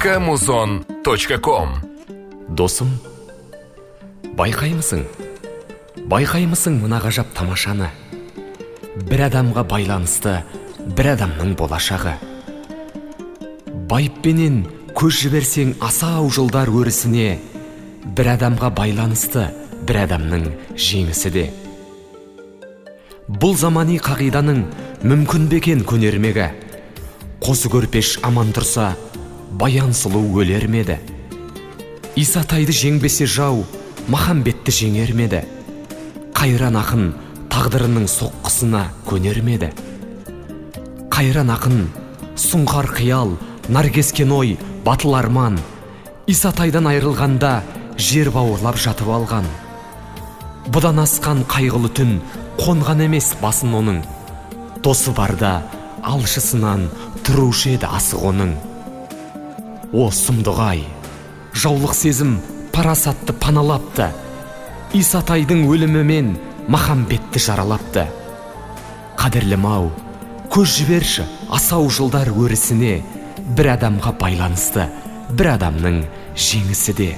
kmuzon.com. Досым, байқаймысың мына ғажап тамашаны? Бір адамға байланысты бір адамның болашағы. Байыппенен көз жіберсең асау жылдар өрісіне, бір адамға байланысты бір адамның жеңісі де. Бұл замани қағиданың мүмкін бекен көнермегі. Қосы көрпеш аман тұрса, баян сұлу өлер меді. Исатайды жеңбесе жау, Махамбетті жеңер меді. Қайран ақын тағдырының соққысына көнер меді. Қайран ақын сұңқар қиял, наркескен ой, батыл арман, Исатайдан айрылғанда жер бауырлап жатып алған. Бұдан асқан қайғылы түн қонған емес басын оның. Досы барда алшысынан тұрушы еді асық оның. О сұмдық-ай, жаулық сезім парасатты паналапты. Исатайдың өлімімен Махамбетті жаралапты. Қадірлім-ау, көз жіберші асау жылдар өрісіне, бір адамға байланысты бір адамның жеңісі де.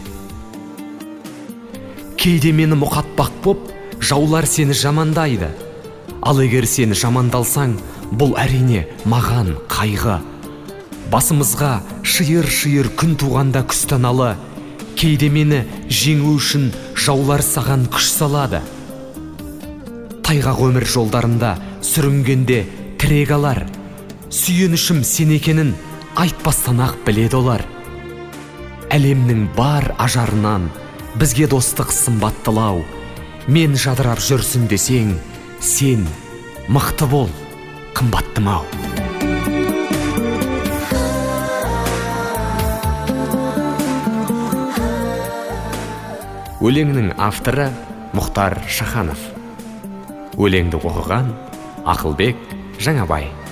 Кейде мені мұқатпақ боп, жаулар сені жамандайды. Ал егер сені жамандалсаң, бұл әрине маған қайғы. Басымызға шиыр-шиыр күн туғанда күстаналы, кейде мені жеңу үшін жаулар саған күш салады. Тайғақ өмір жолдарында сүрінгенде тірек алар. Сүйенішім сен екенін айтпастан ақ біледі олар. Әлемнің бар ажарынан бізге достық сымбаттылау. Мен жадырап жүрсін десең, сен мықты бол, қымбаттым-ау. Өлеңнің авторы Мұхтар Шаханов. Өлеңді оқыған Ақылбек Жаңабай.